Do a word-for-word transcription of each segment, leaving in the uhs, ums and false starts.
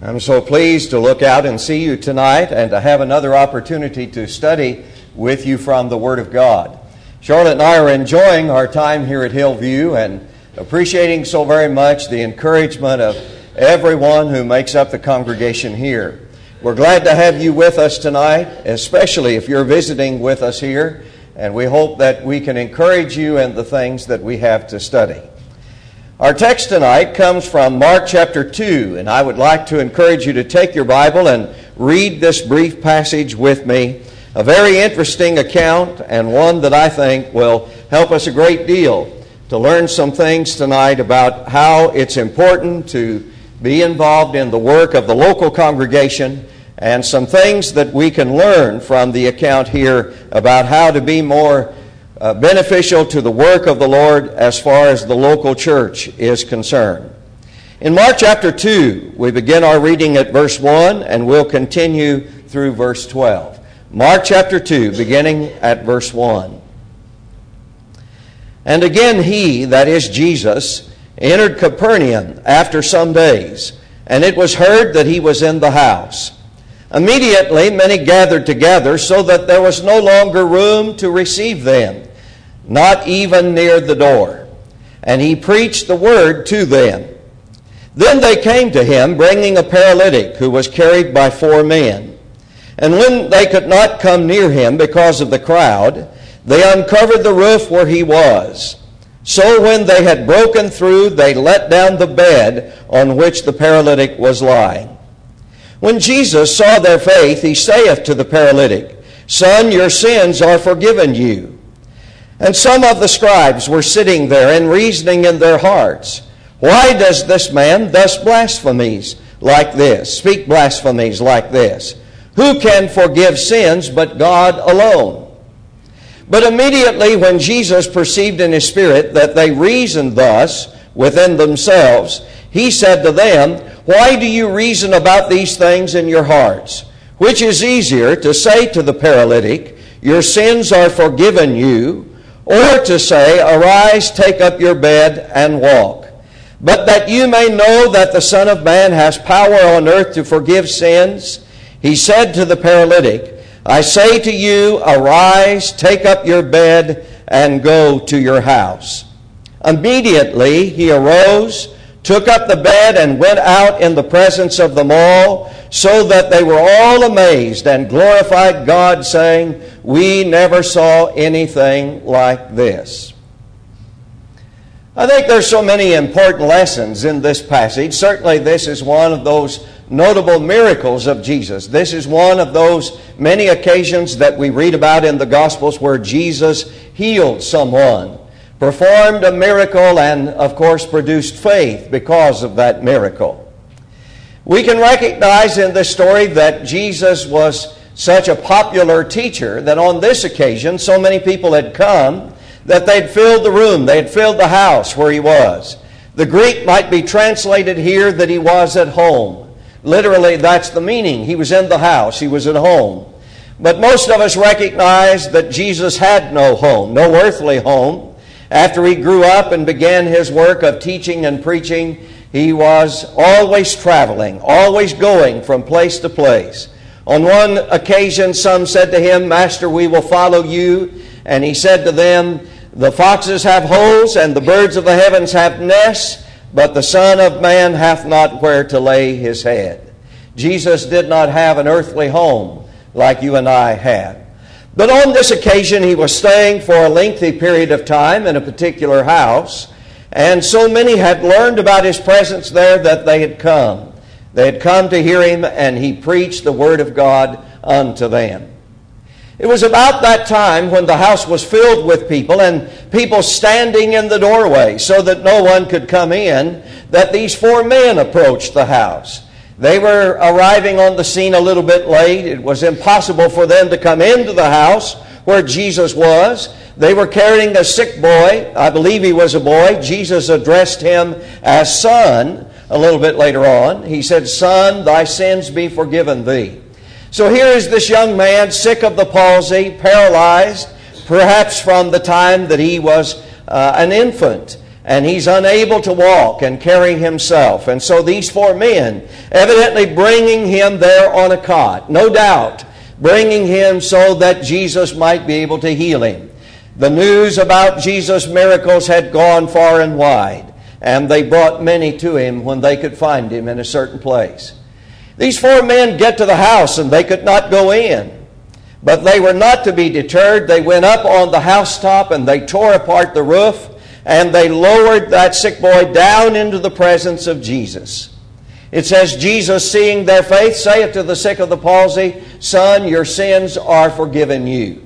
I'm so pleased to look out and see you tonight and to have another opportunity to study with you from the Word of God. Charlotte and I are enjoying our time here at Hillview and appreciating so very much the encouragement of everyone who makes up the congregation here. We're glad to have you with us tonight, especially if you're visiting with us here, and we hope that we can encourage you in the things that we have to study. Our text tonight comes from Mark chapter two, and I would like to encourage you to take your Bible and read this brief passage with me. A very interesting account, and one that I think will help us a great deal to learn some things tonight about how it's important to be involved in the work of the local congregation, and some things that we can learn from the account here about how to be more Uh, beneficial to the work of the Lord as far as the local church is concerned. In Mark chapter two, we begin our reading at verse one and we'll continue through verse twelve. Mark chapter two, beginning at verse one. And again he, that is Jesus, entered Capernaum after some days, and it was heard that he was in the house. Immediately many gathered together, so that there was no longer room to receive them, not even near the door. And he preached the word to them. Then they came to him, bringing a paralytic who was carried by four men. And when they could not come near him because of the crowd, they uncovered the roof where he was. So when they had broken through, they let down the bed on which the paralytic was lying. When Jesus saw their faith, he saith to the paralytic, Son, your sins are forgiven you. And some of the scribes were sitting there and reasoning in their hearts, Why does this man thus blasphemies like this, speak blasphemies like this? Who can forgive sins but God alone? But immediately when Jesus perceived in his spirit that they reasoned thus within themselves, he said to them, Why do you reason about these things in your hearts? Which is easier, to say to the paralytic, Your sins are forgiven you, or to say, Arise, take up your bed, and walk? But that you may know that the Son of Man has power on earth to forgive sins, he said to the paralytic, I say to you, Arise, take up your bed, and go to your house. Immediately he arose, took up the bed, and went out in the presence of them all, so that they were all amazed and glorified God, saying, We never saw anything like this. I think there's so many important lessons in this passage. Certainly this is one of those notable miracles of Jesus. This is one of those many occasions that we read about in the Gospels where Jesus healed someone, performed a miracle, and of course produced faith because of that miracle. We can recognize in this story that Jesus was such a popular teacher that on this occasion so many people had come that they'd filled the room, they had filled the house where he was. The Greek might be translated here that he was at home. Literally, that's the meaning. He was in the house, he was at home. But most of us recognize that Jesus had no home, no earthly home. After he grew up and began his work of teaching and preaching, he was always traveling, always going from place to place. On one occasion, some said to him, Master, we will follow you. And he said to them, The foxes have holes, and the birds of the heavens have nests, but the Son of Man hath not where to lay his head. Jesus did not have an earthly home like you and I had. But on this occasion, he was staying for a lengthy period of time in a particular house, and so many had learned about his presence there that they had come. They had come to hear him, and he preached the word of God unto them. It was about that time when the house was filled with people, and people standing in the doorway so that no one could come in, that these four men approached the house. They were arriving on the scene a little bit late. It was impossible for them to come into the house where Jesus was. They were carrying a sick boy. I believe he was a boy. Jesus addressed him as son a little bit later on. He said, Son, thy sins be forgiven thee. So here is this young man, sick of the palsy, paralyzed, perhaps from the time that he was uh, an infant. and he's unable to walk and carry himself. And so these four men, evidently bringing him there on a cot, no doubt bringing him so that Jesus might be able to heal him. The news about Jesus' miracles had gone far and wide, and they brought many to him when they could find him in a certain place. These four men get to the house, and they could not go in. But they were not to be deterred. They went up on the housetop, and they tore apart the roof, and they lowered that sick boy down into the presence of Jesus. It says, Jesus, seeing their faith, saith to the sick of the palsy, Son, your sins are forgiven you.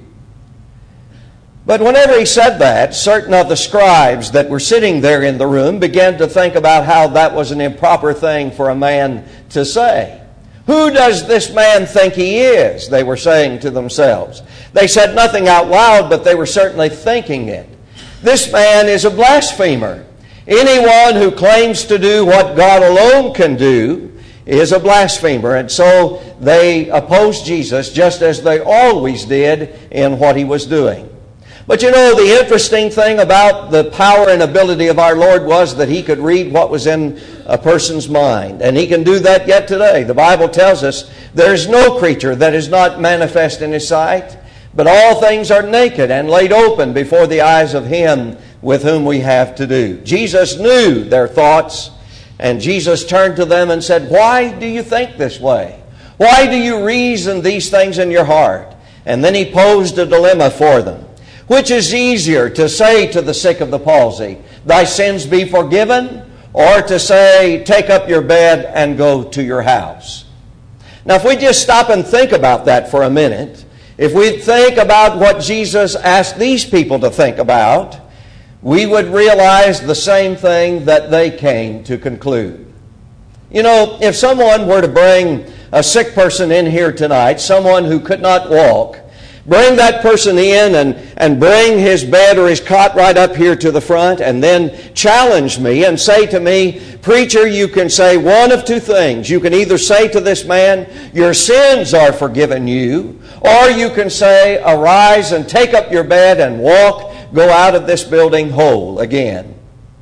But whenever he said that, certain of the scribes that were sitting there in the room began to think about how that was an improper thing for a man to say. Who does this man think he is? They were saying to themselves. They said nothing out loud, but they were certainly thinking it. This man is a blasphemer. Anyone who claims to do what God alone can do is a blasphemer. And so they opposed Jesus just as they always did in what he was doing. But you know, the interesting thing about the power and ability of our Lord was that he could read what was in a person's mind. And he can do that yet today. The Bible tells us there is no creature that is not manifest in his sight, but all things are naked and laid open before the eyes of him with whom we have to do. Jesus knew their thoughts, and Jesus turned to them and said, Why do you think this way? Why do you reason these things in your heart? And then he posed a dilemma for them. Which is easier, to say to the sick of the palsy, Thy sins be forgiven, or to say, Take up your bed and go to your house? Now, if we just stop and think about that for a minute, if we think about what Jesus asked these people to think about, we would realize the same thing that they came to conclude. You know, if someone were to bring a sick person in here tonight, someone who could not walk, bring that person in and, and bring his bed or his cot right up here to the front, and then challenge me and say to me, Preacher, you can say one of two things. You can either say to this man, Your sins are forgiven you, or you can say, Arise and take up your bed and walk, go out of this building whole again.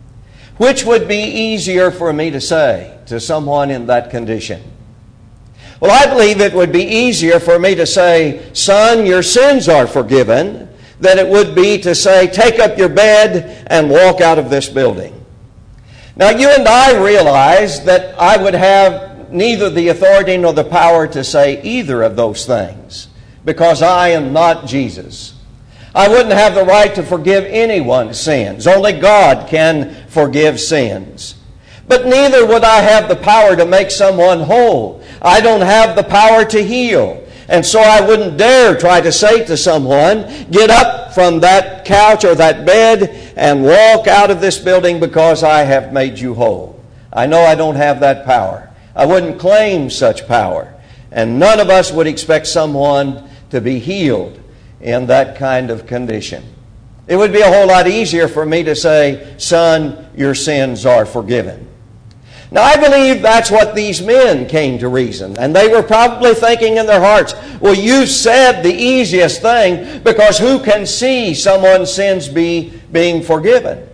Which would be easier for me to say to someone in that condition? Well, I believe it would be easier for me to say, Son, your sins are forgiven, than it would be to say, Take up your bed and walk out of this building. Now, you and I realize that I would have neither the authority nor the power to say either of those things, because I am not Jesus. I wouldn't have the right to forgive anyone's sins. Only God can forgive sins. But neither would I have the power to make someone whole. I don't have the power to heal. And so I wouldn't dare try to say to someone, Get up from that couch or that bed and walk out of this building because I have made you whole. I know I don't have that power. I wouldn't claim such power. And none of us would expect someone to be healed in that kind of condition. It would be a whole lot easier for me to say, Son, your sins are forgiven. Now, I believe that's what these men came to reason. And they were probably thinking in their hearts, Well, you said the easiest thing, because who can see someone's sins be being forgiven?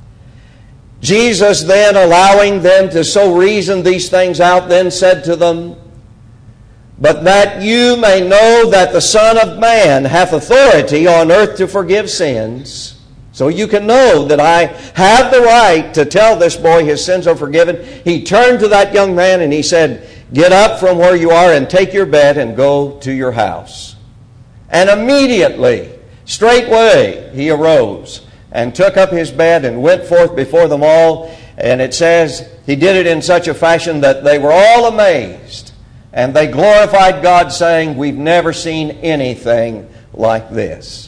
Jesus then, allowing them to so reason these things out, then said to them, But that you may know that the Son of Man hath authority on earth to forgive sins. So you can know that I have the right to tell this boy his sins are forgiven. He turned to that young man and he said, Get up from where you are and take your bed and go to your house. And immediately, straightway, he arose and took up his bed and went forth before them all. And it says he did it in such a fashion that they were all amazed. And they glorified God, saying, We've never seen anything like this.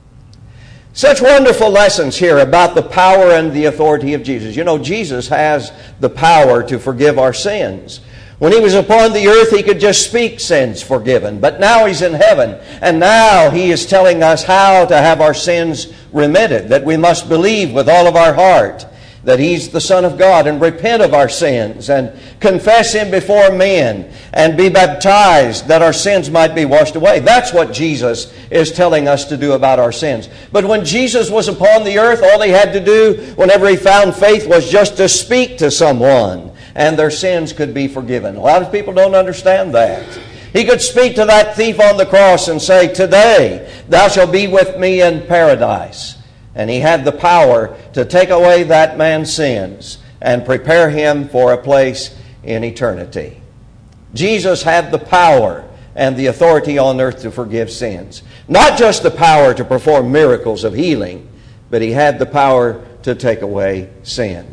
Such wonderful lessons here about the power and the authority of Jesus. You know, Jesus has the power to forgive our sins. When he was upon the earth, he could just speak sins forgiven. But now he's in heaven, and now he is telling us how to have our sins remitted, that we must believe with all of our heart that He's the Son of God, and repent of our sins and confess Him before men and be baptized that our sins might be washed away. That's what Jesus is telling us to do about our sins. But when Jesus was upon the earth, all He had to do whenever He found faith was just to speak to someone, and their sins could be forgiven. A lot of people don't understand that. He could speak to that thief on the cross and say, "Today thou shalt be with me in paradise." And He had the power to take away that man's sins and prepare him for a place in eternity. Jesus had the power and the authority on earth to forgive sins. Not just the power to perform miracles of healing, but He had the power to take away sin.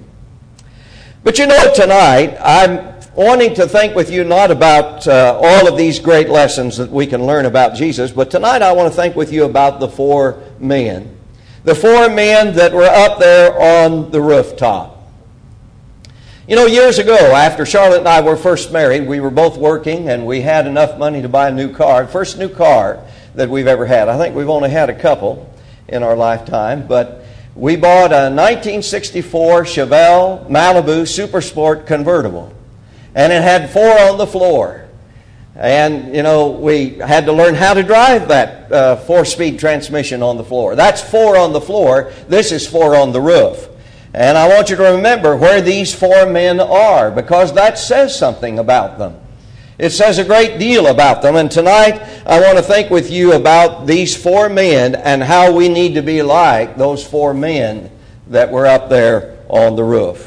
But you know, tonight, I'm wanting to think with you not about uh, all of these great lessons that we can learn about Jesus, but tonight I want to think with you about the four men. The four men that were up there on the rooftop. You know, years ago, after Charlotte and I were first married, we were both working and we had enough money to buy a new car. First new car that we've ever had. I think we've only had a couple in our lifetime, but we bought a nineteen sixty-four Chevelle Malibu Super Sport convertible. And it had four on the floor. And, you know, we had to learn how to drive that uh, four-speed transmission on the floor. That's four on the floor. This is four on the roof. And I want you to remember where these four men are, because that says something about them. It says a great deal about them. And tonight I want to think with you about these four men and how we need to be like those four men that were up there on the roof.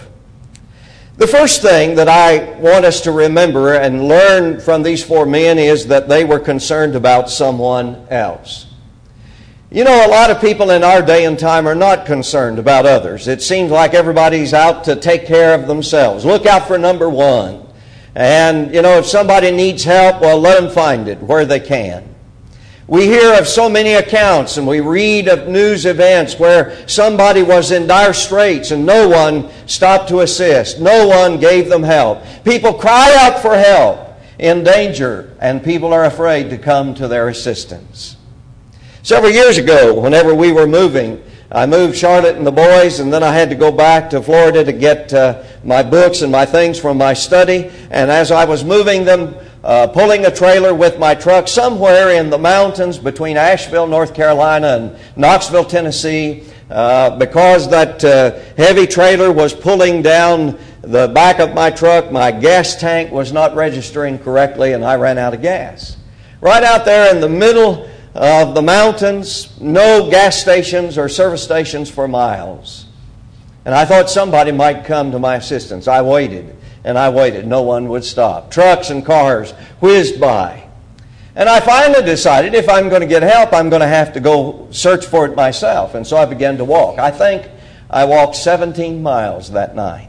The first thing that I want us to remember and learn from these four men is that they were concerned about someone else. You know, a lot of people in our day and time are not concerned about others. It seems like everybody's out to take care of themselves. Look out for number one. And, you know, if somebody needs help, well, let them find it where they can. We hear of so many accounts and we read of news events where somebody was in dire straits and no one stopped to assist. No one gave them help. People cry out for help in danger and people are afraid to come to their assistance. Several years ago, whenever we were moving, I moved Charlotte and the boys, and then I had to go back to Florida to get uh, my books and my things from my study. And as I was moving them, Uh, pulling a trailer with my truck somewhere in the mountains between Asheville, North Carolina and Knoxville, Tennessee, uh, because that uh, heavy trailer was pulling down the back of my truck, my gas tank was not registering correctly and I ran out of gas. Right out there in the middle of the mountains, no gas stations or service stations for miles. And I thought somebody might come to my assistance. I waited. And I waited. No one would stop. Trucks and cars whizzed by. And I finally decided if I'm going to get help, I'm going to have to go search for it myself. And so I began to walk. I think I walked seventeen miles that night.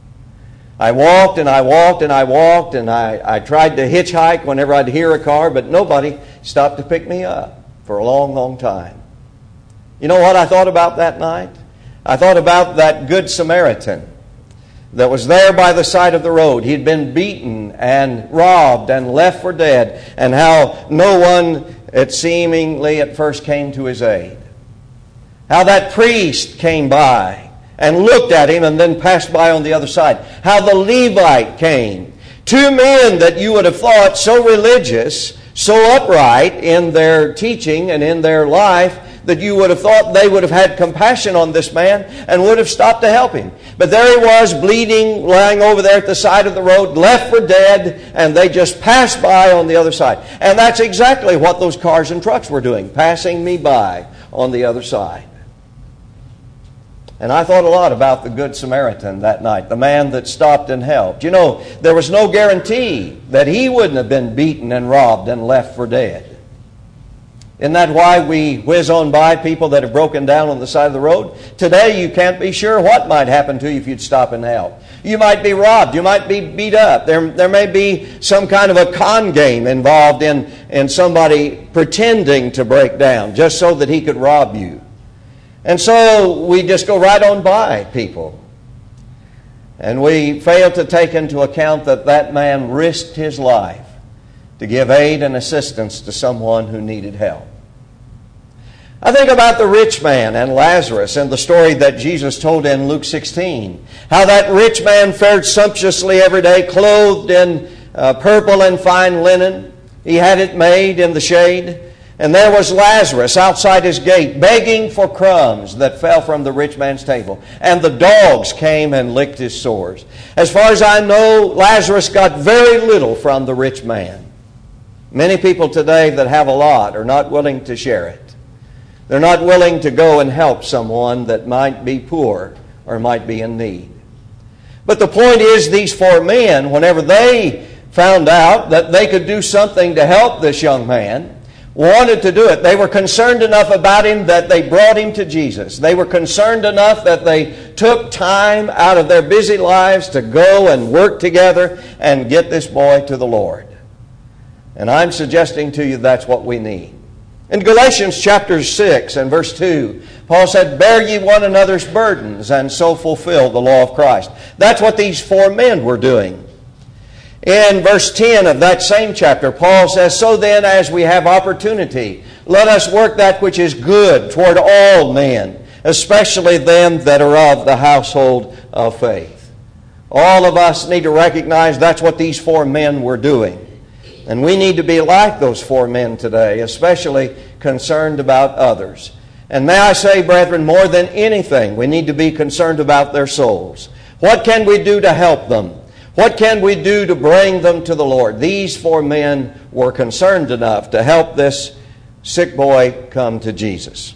I walked and I walked and I walked and I, I tried to hitchhike whenever I'd hear a car, but nobody stopped to pick me up for a long, long time. You know what I thought about that night? I thought about that Good Samaritan that was there by the side of the road. He'd been beaten and robbed and left for dead, and how no one, it seemingly at first, came to his aid. How that priest came by and looked at him and then passed by on the other side. How the Levite came. Two men that you would have thought so religious, so upright in their teaching and in their life, that you would have thought they would have had compassion on this man and would have stopped to help him. But there he was, bleeding, lying over there at the side of the road, left for dead, and they just passed by on the other side. And that's exactly what those cars and trucks were doing, passing me by on the other side. And I thought a lot about the Good Samaritan that night, the man that stopped and helped. You know, there was no guarantee that he wouldn't have been beaten and robbed and left for dead. Isn't that why we whiz on by people that have broken down on the side of the road? Today you can't be sure what might happen to you if you'd stop and help. You might be robbed. You might be beat up. There, there may be some kind of a con game involved in, in somebody pretending to break down just so that he could rob you. And so we just go right on by people. And we fail to take into account that that man risked his life to give aid and assistance to someone who needed help. I think about the rich man and Lazarus and the story that Jesus told in Luke sixteen. How that rich man fared sumptuously every day, clothed in uh, purple and fine linen. He had it made in the shade. And there was Lazarus outside his gate, begging for crumbs that fell from the rich man's table. And the dogs came and licked his sores. As far as I know, Lazarus got very little from the rich man. Many people today that have a lot are not willing to share it. They're not willing to go and help someone that might be poor or might be in need. But the point is, these four men, whenever they found out that they could do something to help this young man, wanted to do it. They were concerned enough about him that they brought him to Jesus. They were concerned enough that they took time out of their busy lives to go and work together and get this boy to the Lord. And I'm suggesting to you that's what we need. In Galatians chapter six and verse two, Paul said, "Bear ye one another's burdens, and so fulfill the law of Christ." That's what these four men were doing. In verse ten of that same chapter, Paul says, "So then, as we have opportunity, let us work that which is good toward all men, especially them that are of the household of faith." All of us need to recognize that's what these four men were doing. And we need to be like those four men today, especially concerned about others. And may I say, brethren, more than anything, we need to be concerned about their souls. What can we do to help them? What can we do to bring them to the Lord? These four men were concerned enough to help this sick boy come to Jesus.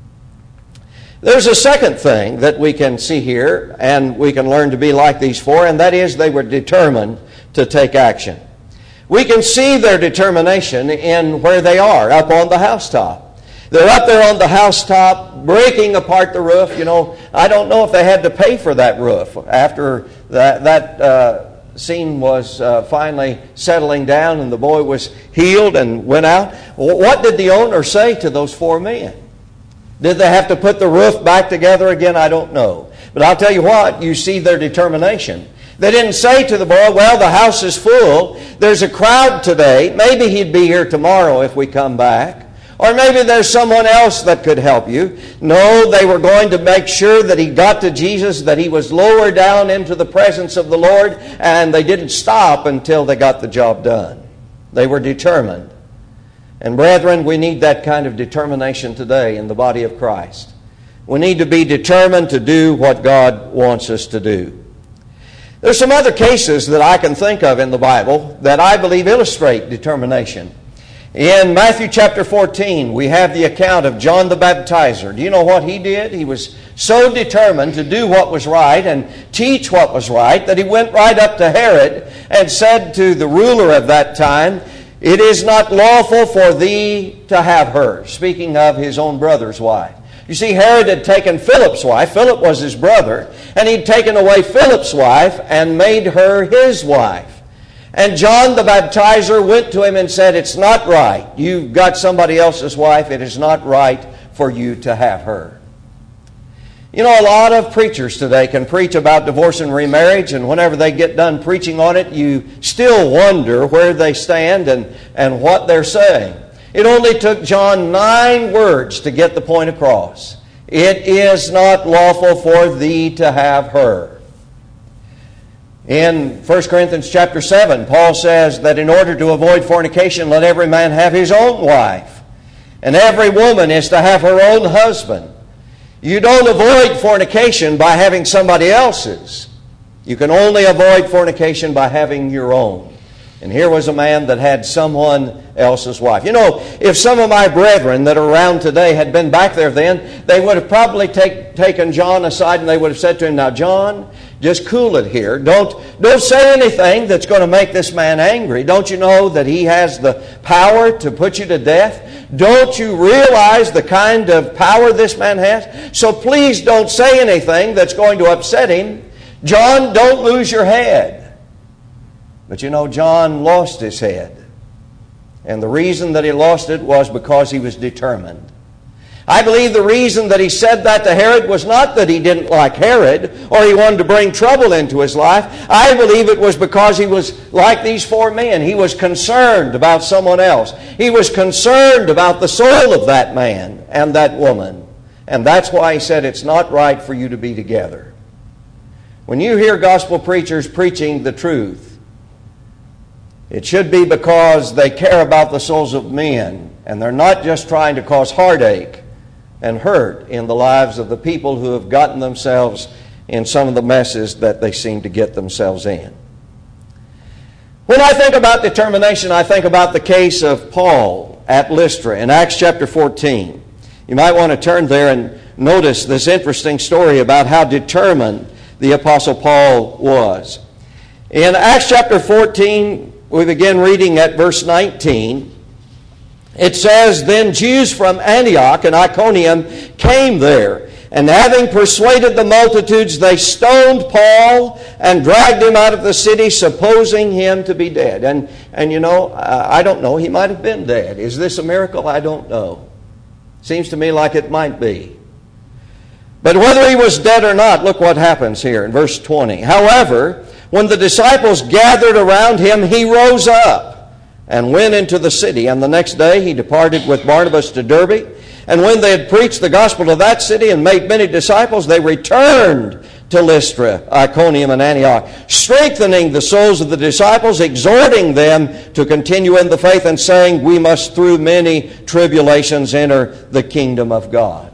There's a second thing that we can see here, and we can learn to be like these four, and that is they were determined to take action. We can see their determination in where they are, up on the housetop. They're up there on the housetop, breaking apart the roof. You know, I don't know if they had to pay for that roof after that, that uh, scene was uh, finally settling down and the boy was healed and went out. What did the owner say to those four men? Did they have to put the roof back together again? I don't know. But I'll tell you what, you see their determination. They didn't say to the boy, "Well, the house is full. There's a crowd today. Maybe he'd be here tomorrow if we come back. Or maybe there's someone else that could help you." No, they were going to make sure that he got to Jesus, that he was lower down into the presence of the Lord, and they didn't stop until they got the job done. They were determined. And brethren, we need that kind of determination today in the body of Christ. We need to be determined to do what God wants us to do. There's some other cases that I can think of in the Bible that I believe illustrate determination. In Matthew chapter fourteen, we have the account of John the Baptizer. Do you know what he did? He was so determined to do what was right and teach what was right that he went right up to Herod and said to the ruler of that time, "It is not lawful for thee to have her," speaking of his own brother's wife. You see, Herod had taken Philip's wife. Philip was his brother. And he'd taken away Philip's wife and made her his wife. And John the Baptizer went to him and said, "It's not right. You've got somebody else's wife. It is not right for you to have her." You know, a lot of preachers today can preach about divorce and remarriage, and whenever they get done preaching on it, you still wonder where they stand and, and what they're saying. It only took John nine words to get the point across. It is not lawful for thee to have her. In First Corinthians chapter seven, Paul says that in order to avoid fornication, let every man have his own wife, and every woman is to have her own husband. You don't avoid fornication by having somebody else's. You can only avoid fornication by having your own. And here was a man that had someone else's wife. You know, if some of my brethren that are around today had been back there then, they would have probably take, taken John aside and they would have said to him, "Now, John, just cool it here. Don't, don't say anything that's going to make this man angry. Don't you know that he has the power to put you to death? Don't you realize the kind of power this man has? So please don't say anything that's going to upset him. John, don't lose your head." But you know, John lost his head. And the reason that he lost it was because he was determined. I believe the reason that he said that to Herod was not that he didn't like Herod or he wanted to bring trouble into his life. I believe it was because he was like these four men. He was concerned about someone else. He was concerned about the soul of that man and that woman. And that's why he said it's not right for you to be together. When you hear gospel preachers preaching the truth, it should be because they care about the souls of men, and they're not just trying to cause heartache and hurt in the lives of the people who have gotten themselves in some of the messes that they seem to get themselves in. When I think about determination, I think about the case of Paul at Lystra in Acts chapter fourteen. You might want to turn there and notice this interesting story about how determined the Apostle Paul was. In Acts chapter fourteen, we begin reading at verse nineteen. It says, "Then Jews from Antioch and Iconium came there, and having persuaded the multitudes, they stoned Paul and dragged him out of the city, supposing him to be dead." And, and you know, I don't know, he might have been dead. Is this a miracle? I don't know. Seems to me like it might be. But whether he was dead or not, look what happens here in verse twenty. "However, when the disciples gathered around him, he rose up and went into the city. And the next day he departed with Barnabas to Derbe. And when they had preached the gospel to that city and made many disciples, they returned to Lystra, Iconium, and Antioch, strengthening the souls of the disciples, exhorting them to continue in the faith, and saying, 'We must through many tribulations enter the kingdom of God.'"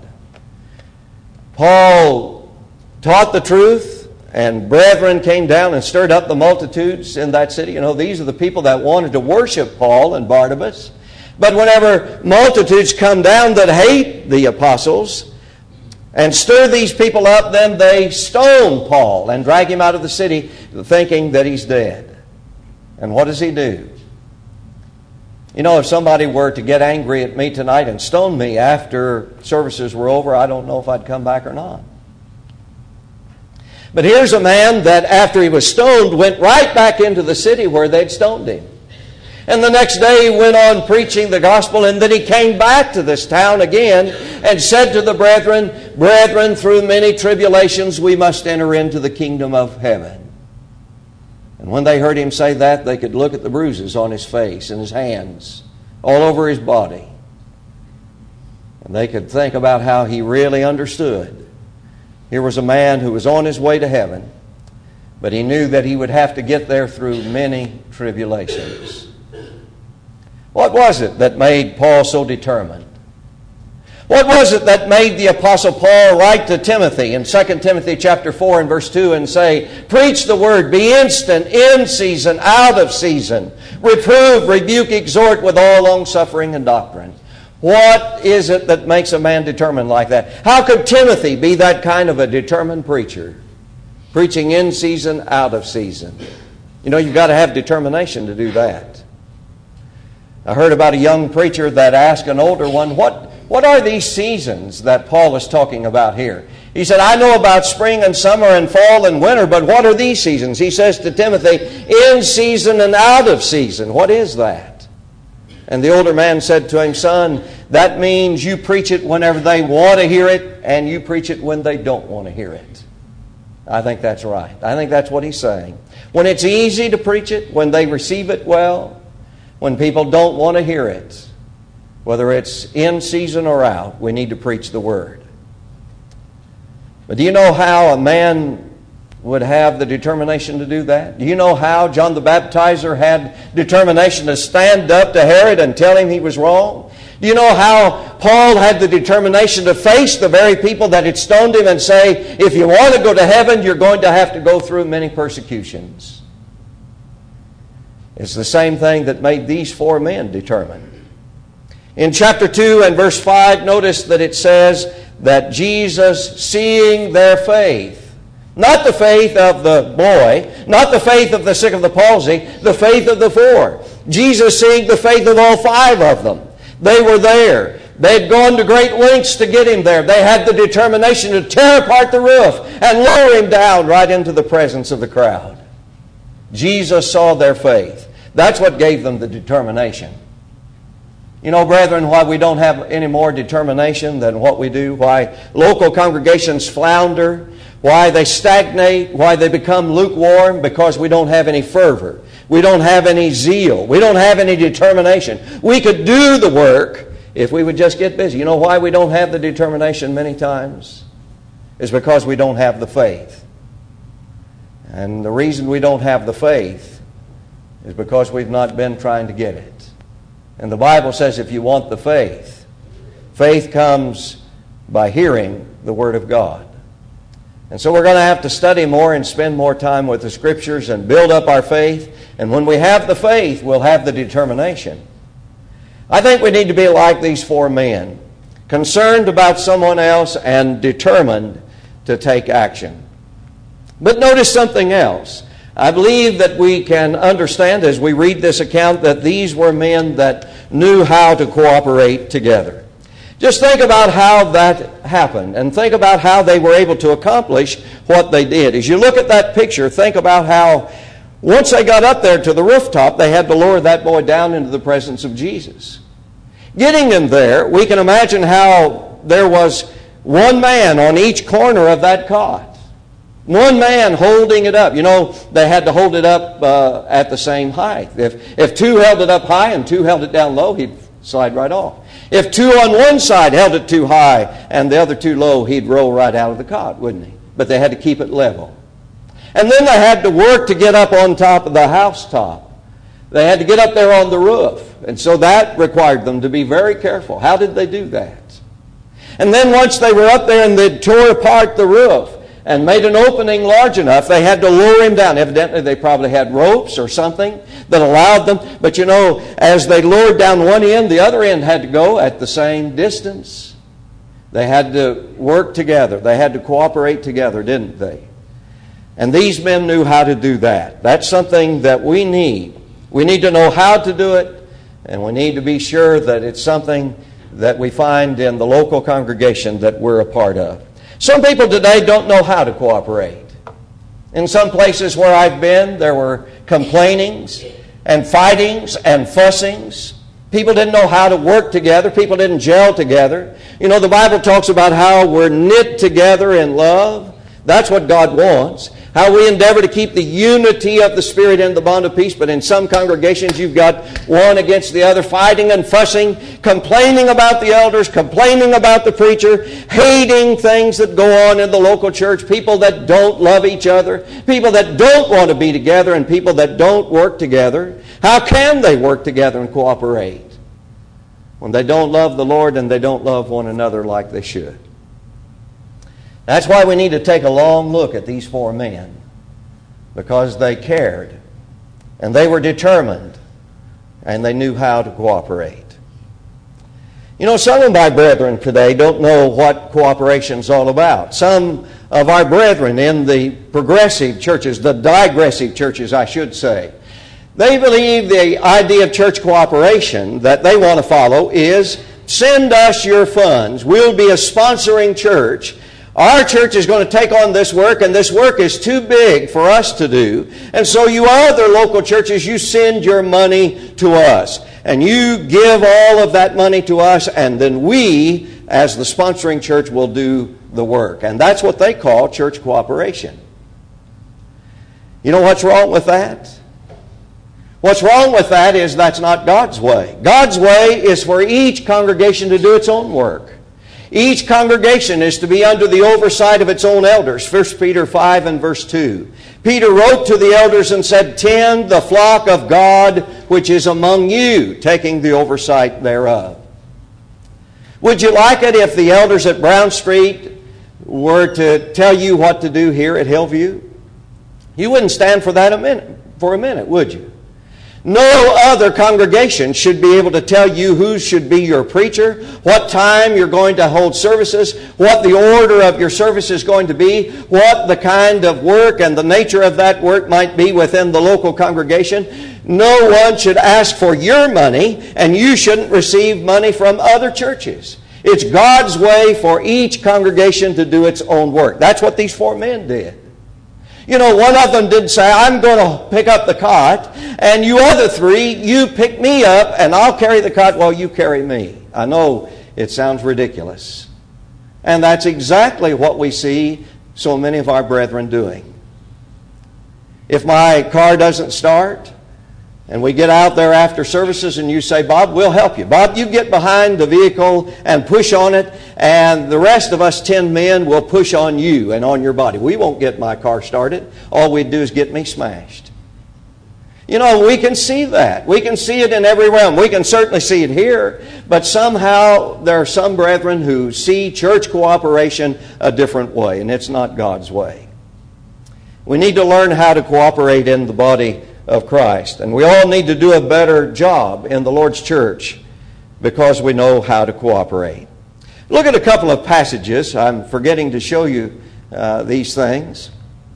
Paul taught the truth, and brethren came down and stirred up the multitudes in that city. You know, these are the people that wanted to worship Paul and Barnabas. But whenever multitudes come down that hate the apostles and stir these people up, then they stone Paul and drag him out of the city thinking that he's dead. And what does he do? You know, if somebody were to get angry at me tonight and stone me after services were over, I don't know if I'd come back or not. But here's a man that after he was stoned went right back into the city where they'd stoned him. And the next day he went on preaching the gospel, and then he came back to this town again and said to the brethren, "Brethren, through many tribulations we must enter into the kingdom of heaven." And when they heard him say that, they could look at the bruises on his face and his hands, all over his body. And they could think about how he really understood. Here was a man who was on his way to heaven, but he knew that he would have to get there through many tribulations. What was it that made Paul so determined? What was it that made the Apostle Paul write to Timothy in Second Timothy chapter four and verse two and say, "Preach the word, be instant, in season, out of season, reprove, rebuke, exhort with all longsuffering and doctrine"? What is it that makes a man determined like that? How could Timothy be that kind of a determined preacher? Preaching in season, out of season. You know, you've got to have determination to do that. I heard about a young preacher that asked an older one, what, what are these seasons that Paul is talking about here? He said, "I know about spring and summer and fall and winter, but what are these seasons?" He says to Timothy, "In season and out of season." What is that? And the older man said to him, "Son, that means you preach it whenever they want to hear it, and you preach it when they don't want to hear it." I think that's right. I think that's what he's saying. When it's easy to preach it, when they receive it well, when people don't want to hear it, whether it's in season or out, we need to preach the word. But do you know how a man would have the determination to do that? Do you know how John the Baptizer had determination to stand up to Herod and tell him he was wrong? Do you know how Paul had the determination to face the very people that had stoned him and say, "If you want to go to heaven, you're going to have to go through many persecutions"? It's the same thing that made these four men determined. In chapter two and verse five, notice that it says that Jesus, seeing their faith, not the faith of the boy, not the faith of the sick of the palsy, the faith of the four. Jesus seeing the faith of all five of them. They were there. They had gone to great lengths to get him there. They had the determination to tear apart the roof and lower him down right into the presence of the crowd. Jesus saw their faith. That's what gave them the determination. You know, brethren, why we don't have any more determination than what we do, why local congregations flounder, why they stagnate, why they become lukewarm, because we don't have any fervor. We don't have any zeal. We don't have any determination. We could do the work if we would just get busy. You know why we don't have the determination many times? It's because we don't have the faith. And the reason we don't have the faith is because we've not been trying to get it. And the Bible says if you want the faith, faith comes by hearing the Word of God. And so we're going to have to study more and spend more time with the Scriptures and build up our faith. And when we have the faith, we'll have the determination. I think we need to be like these four men, concerned about someone else and determined to take action. But notice something else. I believe that we can understand as we read this account that these were men that knew how to cooperate together. Just think about how that happened and think about how they were able to accomplish what they did. As you look at that picture, think about how once they got up there to the rooftop, they had to lower that boy down into the presence of Jesus. Getting him there, we can imagine how there was one man on each corner of that cot. One man holding it up. You know, they had to hold it up uh, at the same height. If, if two held it up high and two held it down low, he'd slide right off. If two on one side held it too high and the other too low, he'd roll right out of the cot, wouldn't he? But they had to keep it level. And then they had to work to get up on top of the housetop. They had to get up there on the roof. And so that required them to be very careful. How did they do that? And then once they were up there and they tore apart the roof and made an opening large enough, they had to lower him down. Evidently, they probably had ropes or something that allowed them. But you know, as they lowered down one end, the other end had to go at the same distance. They had to work together. They had to cooperate together, didn't they? And these men knew how to do that. That's something that we need. We need to know how to do it, and we need to be sure that it's something that we find in the local congregation that we're a part of. Some people today don't know how to cooperate. In some places where I've been, there were complainings and fightings and fussings. People didn't know how to work together. People didn't gel together. You know, the Bible talks about how we're knit together in love. That's what God wants. How we endeavor to keep the unity of the Spirit in the bond of peace. But in some congregations, you've got one against the other, fighting and fussing, complaining about the elders, complaining about the preacher, hating things that go on in the local church, people that don't love each other, people that don't want to be together, and people that don't work together. How can they work together and cooperate when they don't love the Lord and they don't love one another like they should? That's why we need to take a long look at these four men, because they cared and they were determined and they knew how to cooperate. You know, some of my brethren today don't know what cooperation is all about. Some of our brethren in the progressive churches, the digressive churches, I should say, they believe the idea of church cooperation that they want to follow is send us your funds. We'll be a sponsoring church. Our church is going to take on this work, and this work is too big for us to do. And so you other local churches, you send your money to us. And you give all of that money to us, and then we, as the sponsoring church, will do the work. And that's what they call church cooperation. You know what's wrong with that? What's wrong with that is that's not God's way. God's way is for each congregation to do its own work. Each congregation is to be under the oversight of its own elders. First Peter five and verse two. Peter wrote to the elders and said, "Tend the flock of God which is among you, taking the oversight thereof." Would you like it if the elders at Brown Street were to tell you what to do here at Hillview? You wouldn't stand for that a minute, for a minute, would you? No other congregation should be able to tell you who should be your preacher, what time you're going to hold services, what the order of your service is going to be, what the kind of work and the nature of that work might be within the local congregation. No one should ask for your money, and you shouldn't receive money from other churches. It's God's way for each congregation to do its own work. That's what these four men did. You know, one of them didn't say, I'm going to pick up the cot, and you other three, you pick me up, and I'll carry the cot while you carry me. I know it sounds ridiculous. And that's exactly what we see so many of our brethren doing. If my car doesn't start, and we get out there after services and you say, Bob, we'll help you. Bob, you get behind the vehicle and push on it, and the rest of us ten men will push on you and on your body. We won't get my car started. All we'd do is get me smashed. You know, we can see that. We can see it in every realm. We can certainly see it here, but somehow there are some brethren who see church cooperation a different way, and it's not God's way. We need to learn how to cooperate in the body of Christ. And we all need to do a better job in the Lord's church because we know how to cooperate. Look at a couple of passages. I'm forgetting to show you uh, these things.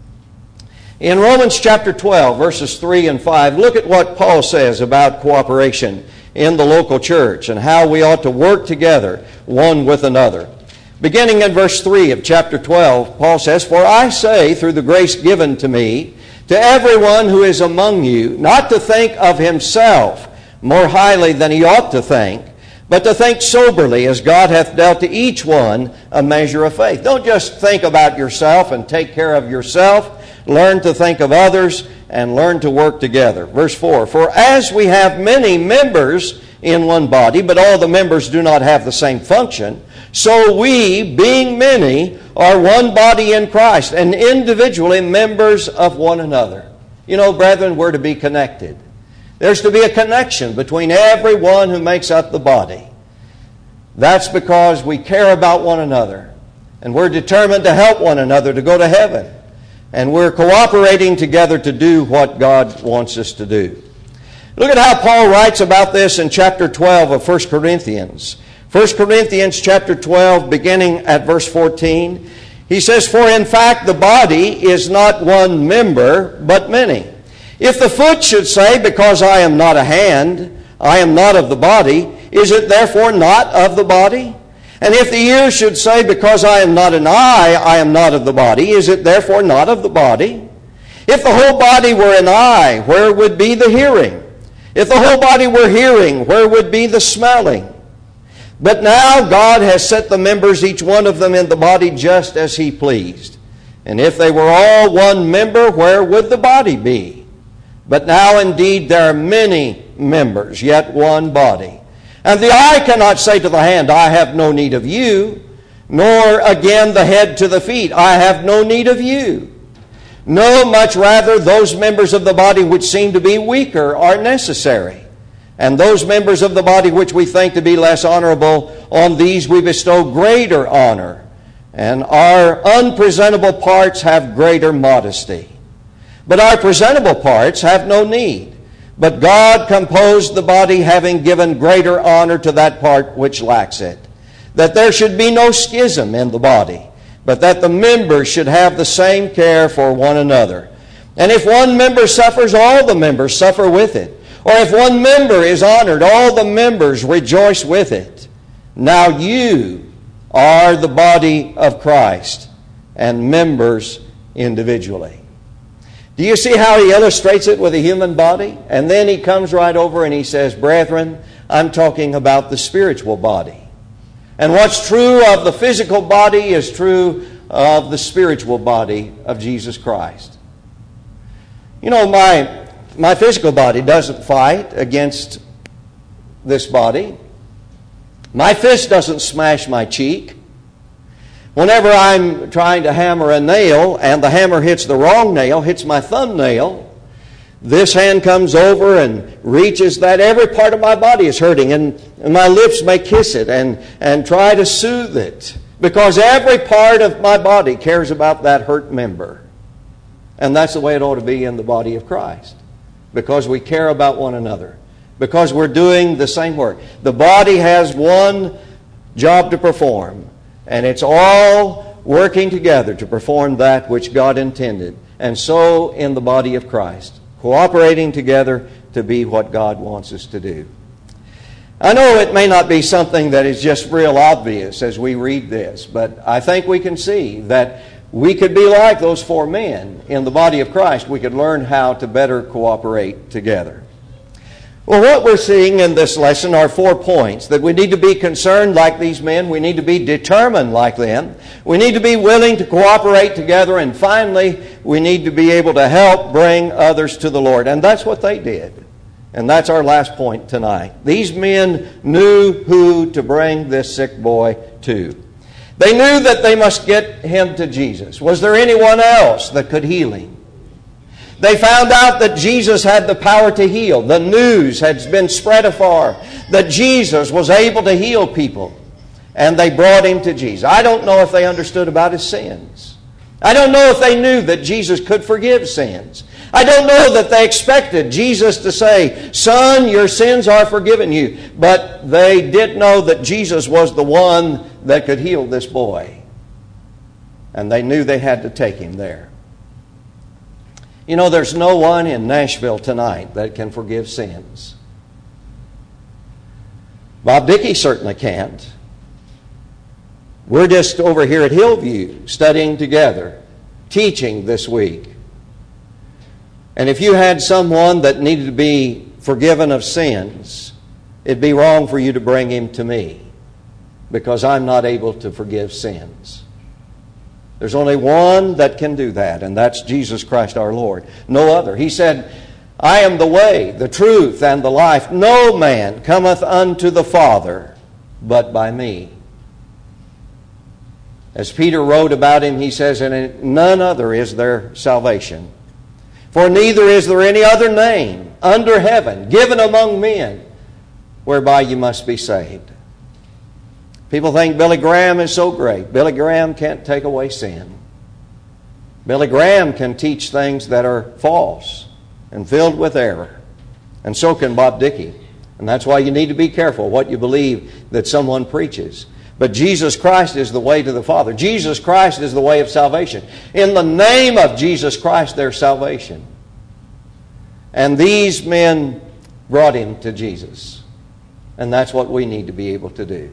In Romans chapter twelve, verses three and five, look at what Paul says about cooperation in the local church and how we ought to work together one with another. Beginning in verse three of chapter twelve, Paul says, For I say, through the grace given to me, to everyone who is among you, not to think of himself more highly than he ought to think, but to think soberly, as God hath dealt to each one a measure of faith. Don't just think about yourself and take care of yourself. Learn to think of others and learn to work together. Verse four, For as we have many members in one body, but all the members do not have the same function, so we, being many, are one body in Christ, and individually members of one another. You know, brethren, we're to be connected. There's to be a connection between everyone who makes up the body. That's because we care about one another, and we're determined to help one another to go to heaven. And we're cooperating together to do what God wants us to do. Look at how Paul writes about this in chapter twelve of First Corinthians. First Corinthians chapter twelve, beginning at verse fourteen. He says, For in fact the body is not one member, but many. If the foot should say, Because I am not a hand, I am not of the body, is it therefore not of the body? And if the ear should say, Because I am not an eye, I am not of the body, is it therefore not of the body? If the whole body were an eye, where would be the hearing? If the whole body were hearing, where would be the smelling? But now God has set the members, each one of them, in the body just as He pleased. And if they were all one member, where would the body be? But now indeed there are many members, yet one body. And the eye cannot say to the hand, I have no need of you, nor again the head to the feet, I have no need of you. No, much rather those members of the body which seem to be weaker are necessary. And those members of the body which we think to be less honorable, on these we bestow greater honor. And our unpresentable parts have greater modesty. But our presentable parts have no need. But God composed the body, having given greater honor to that part which lacks it, that there should be no schism in the body, but that the members should have the same care for one another. And if one member suffers, all the members suffer with it. Or if one member is honored, all the members rejoice with it. Now you are the body of Christ, and members individually. Do you see how he illustrates it with a human body? And then he comes right over and he says, Brethren, I'm talking about the spiritual body. And what's true of the physical body is true of the spiritual body of Jesus Christ. You know, my my physical body doesn't fight against this body. My fist doesn't smash my cheek. Whenever I'm trying to hammer a nail and the hammer hits the wrong nail, hits my thumbnail, this hand comes over and reaches that. Every part of my body is hurting, and, and my lips may kiss it and, and try to soothe it, because every part of my body cares about that hurt member. And that's the way it ought to be in the body of Christ, because we care about one another, because we're doing the same work. The body has one job to perform, and it's all working together to perform that which God intended. And so in the body of Christ, cooperating together to be what God wants us to do. I know it may not be something that is just real obvious as we read this, but I think we can see that we could be like those four men in the body of Christ. We could learn how to better cooperate together. Well, what we're seeing in this lesson are four points. That we need to be concerned like these men. We need to be determined like them. We need to be willing to cooperate together. And finally, we need to be able to help bring others to the Lord. And that's what they did. And that's our last point tonight. These men knew who to bring this sick boy to. They knew that they must get him to Jesus. Was there anyone else that could heal him? They found out that Jesus had the power to heal. The news had been spread afar that Jesus was able to heal people. And they brought him to Jesus. I don't know if they understood about his sins. I don't know if they knew that Jesus could forgive sins. I don't know that they expected Jesus to say, "Son, your sins are forgiven you." But they did know that Jesus was the one that could heal this boy. And they knew they had to take him there. You know, there's no one in Nashville tonight that can forgive sins. Bob Dickey certainly can't. We're just over here at Hillview studying together, teaching this week. And if you had someone that needed to be forgiven of sins, it'd be wrong for you to bring him to me, because I'm not able to forgive sins. There's only one that can do that, and that's Jesus Christ our Lord. No other. He said, "I am the way, the truth, and the life. No man cometh unto the Father but by me." As Peter wrote about him, he says, "And in none other is there salvation. For neither is there any other name under heaven given among men whereby you must be saved." People think Billy Graham is so great. Billy Graham can't take away sin. Billy Graham can teach things that are false and filled with error. And so can Bob Dickey. And that's why you need to be careful what you believe that someone preaches. But Jesus Christ is the way to the Father. Jesus Christ is the way of salvation. In the name of Jesus Christ, there's salvation. And these men brought him to Jesus. And that's what we need to be able to do.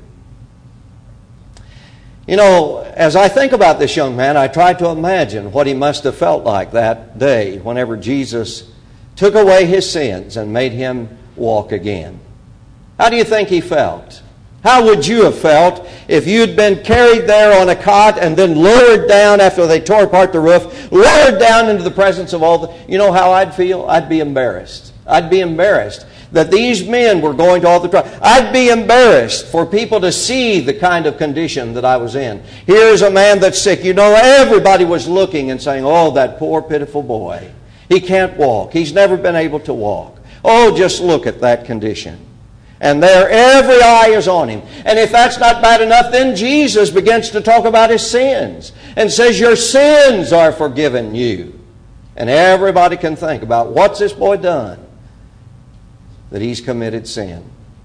You know, as I think about this young man, I try to imagine what he must have felt like that day whenever Jesus took away his sins and made him walk again. How do you think he felt? How would you have felt if you'd been carried there on a cot and then lowered down after they tore apart the roof, lowered down into the presence of all the... You know how I'd feel? I'd be embarrassed. I'd be embarrassed that these men were going to all the trouble. I'd be embarrassed for people to see the kind of condition that I was in. Here's a man that's sick. You know, everybody was looking and saying, "Oh, that poor, pitiful boy. He can't walk. He's never been able to walk. Oh, just look at that condition." And there, every eye is on him. And if that's not bad enough, then Jesus begins to talk about his sins and says, "Your sins are forgiven you." And everybody can think about, what's this boy done that he's committed sin?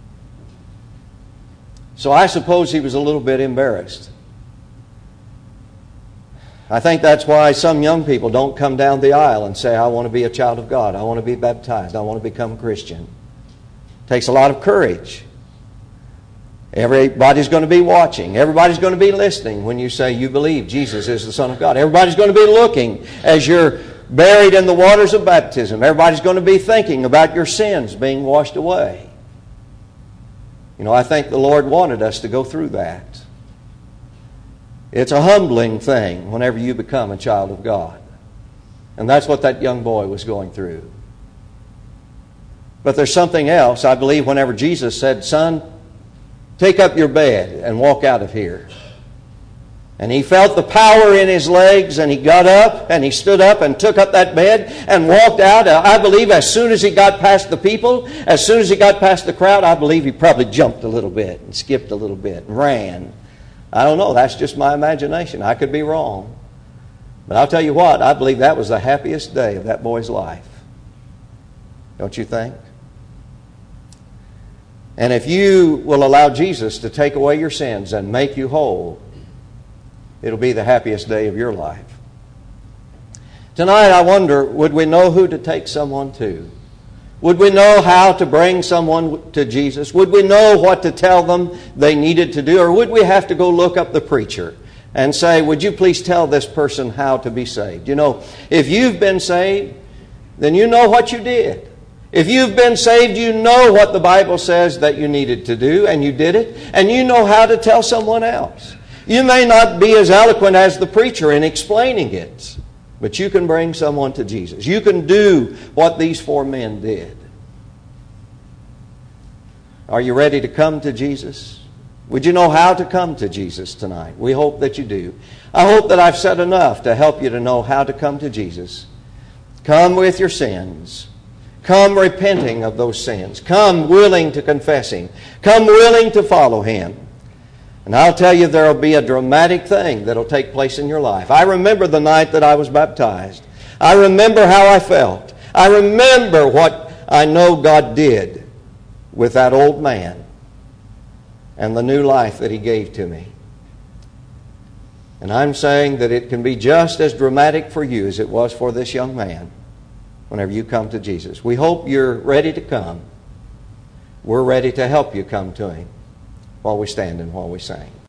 So I suppose he was a little bit embarrassed. I think that's why some young people don't come down the aisle and say, "I want to be a child of God. I want to be baptized. I want to become a Christian." It takes a lot of courage. Everybody's going to be watching. Everybody's going to be listening when you say you believe Jesus is the Son of God. Everybody's going to be looking as you're buried in the waters of baptism. Everybody's going to be thinking about your sins being washed away. You know, I think the Lord wanted us to go through that. It's a humbling thing whenever you become a child of God. And that's what that young boy was going through. But there's something else. I believe whenever Jesus said, "Son, take up your bed and walk out of here." And he felt the power in his legs, and he got up, and he stood up and took up that bed and walked out. I believe as soon as he got past the people, as soon as he got past the crowd, I believe he probably jumped a little bit and skipped a little bit and ran. I don't know. That's just my imagination. I could be wrong. But I'll tell you what, I believe that was the happiest day of that boy's life. Don't you think? And if you will allow Jesus to take away your sins and make you whole, it'll be the happiest day of your life. Tonight, I wonder, would we know who to take someone to? Would we know how to bring someone to Jesus? Would we know what to tell them they needed to do? Or would we have to go look up the preacher and say, would you please tell this person how to be saved? You know, if you've been saved, then you know what you did. If you've been saved, you know what the Bible says that you needed to do, and you did it, and you know how to tell someone else. You may not be as eloquent as the preacher in explaining it, but you can bring someone to Jesus. You can do what these four men did. Are you ready to come to Jesus? Would you know how to come to Jesus tonight? We hope that you do. I hope that I've said enough to help you to know how to come to Jesus. Come with your sins. Come repenting of those sins. Come willing to confess Him. Come willing to follow Him. And I'll tell you, there will be a dramatic thing that will take place in your life. I remember the night that I was baptized. I remember how I felt. I remember what I know God did with that old man and the new life that He gave to me. And I'm saying that it can be just as dramatic for you as it was for this young man whenever you come to Jesus. We hope you're ready to come. We're ready to help you come to Him while we stand and while we sing.